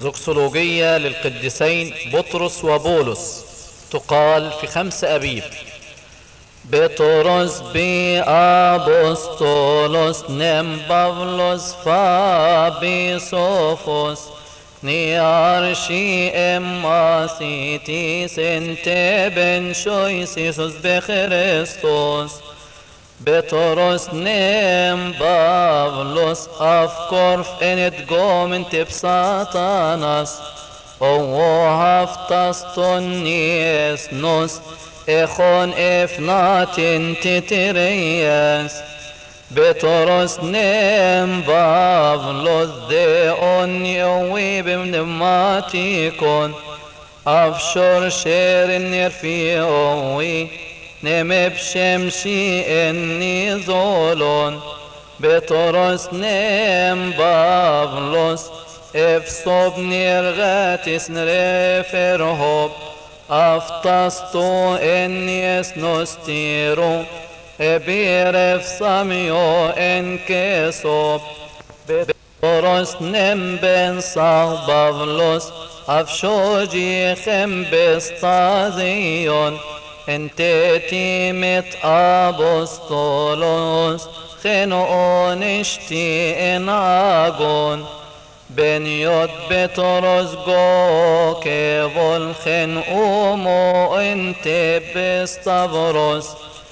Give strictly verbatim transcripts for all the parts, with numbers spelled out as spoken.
زوكسولوجية للقديسين بطرس وبولس، تقال في خمس أبيب. بطرس بي أبوستولوس نم بافلوس فابي صوفوس نيارشي اماسيتيس انتبن شويسيسوس بخريستوس. بطرس نم بافلوس أفكرف انت قوم انت بساتاناس او هفتستونيس نوس اخون افناتن تترياس. بطرس نم بافلوس دي اونيوي بمنماتيكون افشور شير نرفيوي نم بشمشي اني زولون. بطرس نم بافلوس افصب نرغاتس نرفرهوب افتستو انيس نستيرو ابيرف ساميو انكسوب. بطرس نم بن صاغ بافلوس افشوجي خم بستازيون انت تيمت ابوستولوس خنقون اشتي اناغون. بن يود بطرس جو كيفول خنقومو انت بستافروس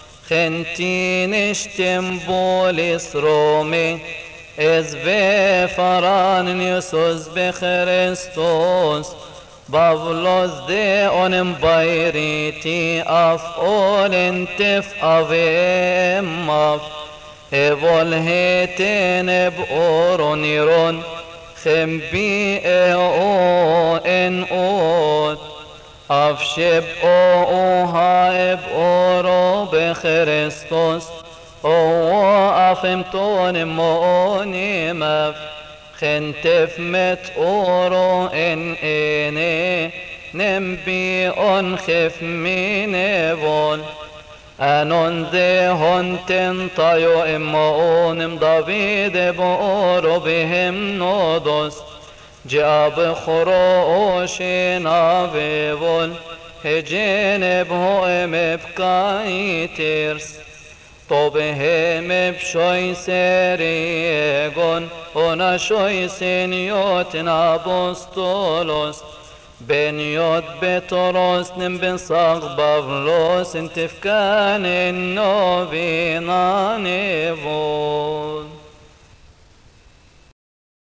خنتي نشتم بوليس رومي از في فران يسوس بخريستوس. بافلوس دي اونم بايريتي اف اول انتف افيماف ايفول هيتين بأورونيرون خمبي او ان اوت افشب او هايب اورو بخريستوس او افمتون موني مف خنتف مت اورو ان اني نمبي ان خف مينيفول انون ذي هونتن طايو امون دافيد بورو بهم نودوس جاب خروشين افيفول هجين بهو ام بكايتيرس طوبهم بشوي سريغون ونا شوي سينيوتن ابوستولوس. بن يود بطرس نم بن صاغ بافلوس انتفكان النوبينا نيفون.